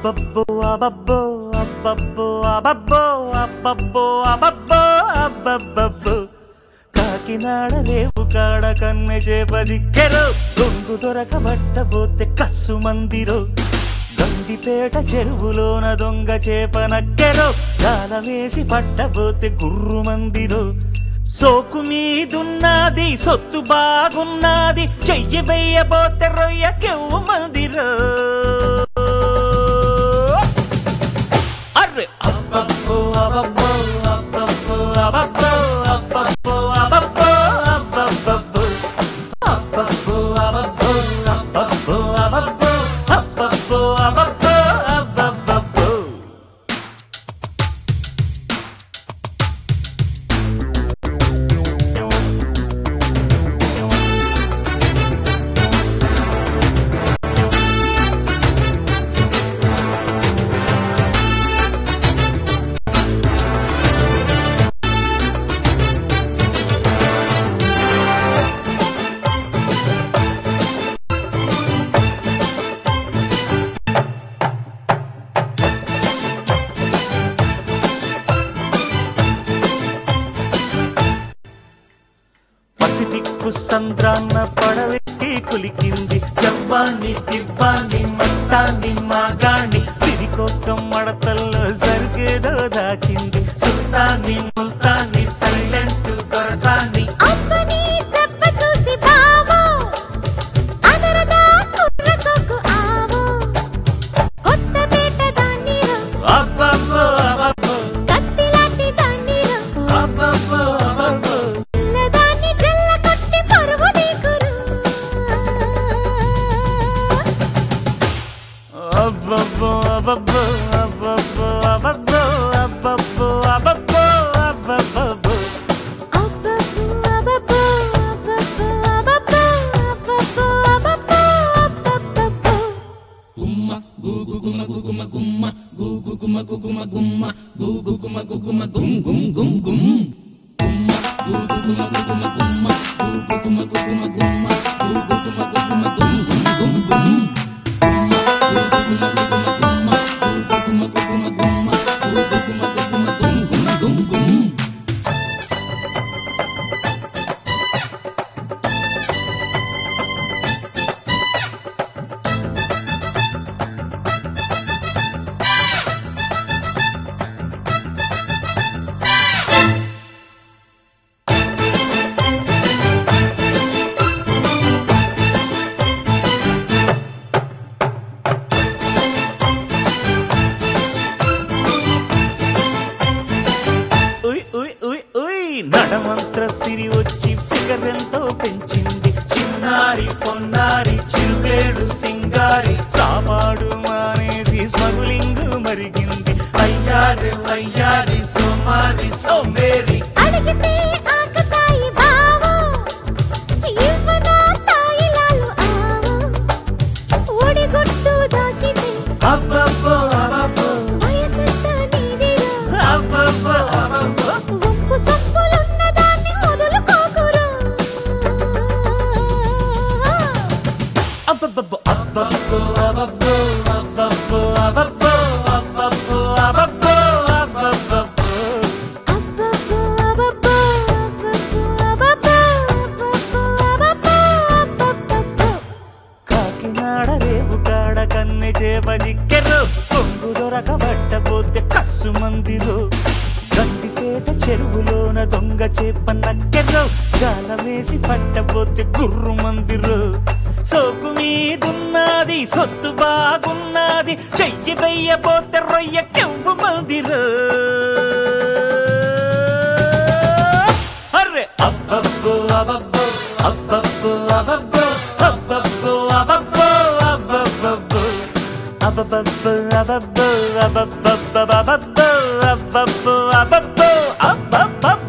అబ్బబ్బో అబ్బబ్బో అబ్బబ్బో అబ్బబ్బో అబ్బబ్బో అబ్బబ్బో అబ్బబ్బో కాకినాడ రేవు కాడ కన్నె చేప దిక్కెరో దొంగు దొరకబట్టబోతే కస్సు మందిరో గండిపేట చెరువులోన దొంగ చేప నక్కెరో గాల వేసి పట్టబోతే గుర్రు మందిరో సోకు మీదున్నది సొత్తు బాగున్నది చెయ్యి వెయ్యబోతే రొయ్యకెవ్వు మందిరో అర్రె అబ్బబ్బో అబ్బబ్బో అబ్బబ్బో అబ్బబ్బో అబ్బబ్బో అబ్బబ్బో అబ్బబ్బో అబ్బబ్బో అబ్బబ్బో అబ్బబ్బో అబ్బబ్బో అబ్బబ్బో అబ్బబ్బో అబ్బబ్బో పసిఫిక్కు సంద్రాన్న పడవెక్కి కులికింది జవ్వాన్ని దివ్వాన్ని మస్తాన్ని మాగాణ్ణి సిరికోకం మడతల్లో జరిగేదో దాచింది సుల్తాన్ని ముల్తాన్ని సైలెంట్ దొరసాన్ని అబ్బబ్బో అబ్బబ్బో అబ్బబ్బో అబ్బబ్బో అబ్బబ్బో అబ్బబ్బో అబ్బబ్బో గుమ్మ గుగు గుమ గుమ గుమ్మ గుగు గుమ గుమ గుమ్మ గుగు గుమ గుమ గుమ్ గుమ్ గుమ్ గుమ్ గుమ్మ గుగు గుమ గుమ గుమ్మ గుగు గుమ గుమ గుమ్మ గుగు గుమ గుమ గుమ్ గుమ్ గుమ్ గుమ్ నడమంత్ర సిరి వచ్చి ఫిగర్ ఎంతో పెంచింది చిన్నారి పొన్నారి చిరువేడు సింగారి సామాడు మానేసి స్మగులింగ్ మరిగింది అయ్యారి వయ్యారి సోమారి సోమేరి అబ్బబ్బో అబ్బబ్బో అబ్బబ్బో అబ్బబ్బో అబ్బబ్బో అబ్బబ్బో అబ్బబ్బో అబ్బబ్బో అబ్బబ్బో అబ్బబ్బో అబ్బబ్బో కాకినాడ రేవు కాడ కన్నె చేప దిక్కెరో పొంగు దొరకబట్టబోతే కస్సు మందిలో గండిపేట చెరువులోన దొంగ చేప నక్కెరో గాల వేసి పట్టబోతే గుర్రు మందిరో సోకు మీదున్నది సొత్తు బాగున్నది చెయ్యి వెయ్యబోతే రొయ్యకెవ్వు మందిరో అర్రె అబ్బబ్బో అబ్బబ్బో అబ్బబ్బో అబ్బబ్బో అబ్బబ్బో అబ్బబ్బో అబ్బబ్బో అబ్బబ్బో అబ్బబ్బో అబ్బబ్బో అబ్బబ్బో అబ్బబ్బో అబ్బబ్బో అబ్బబ్బో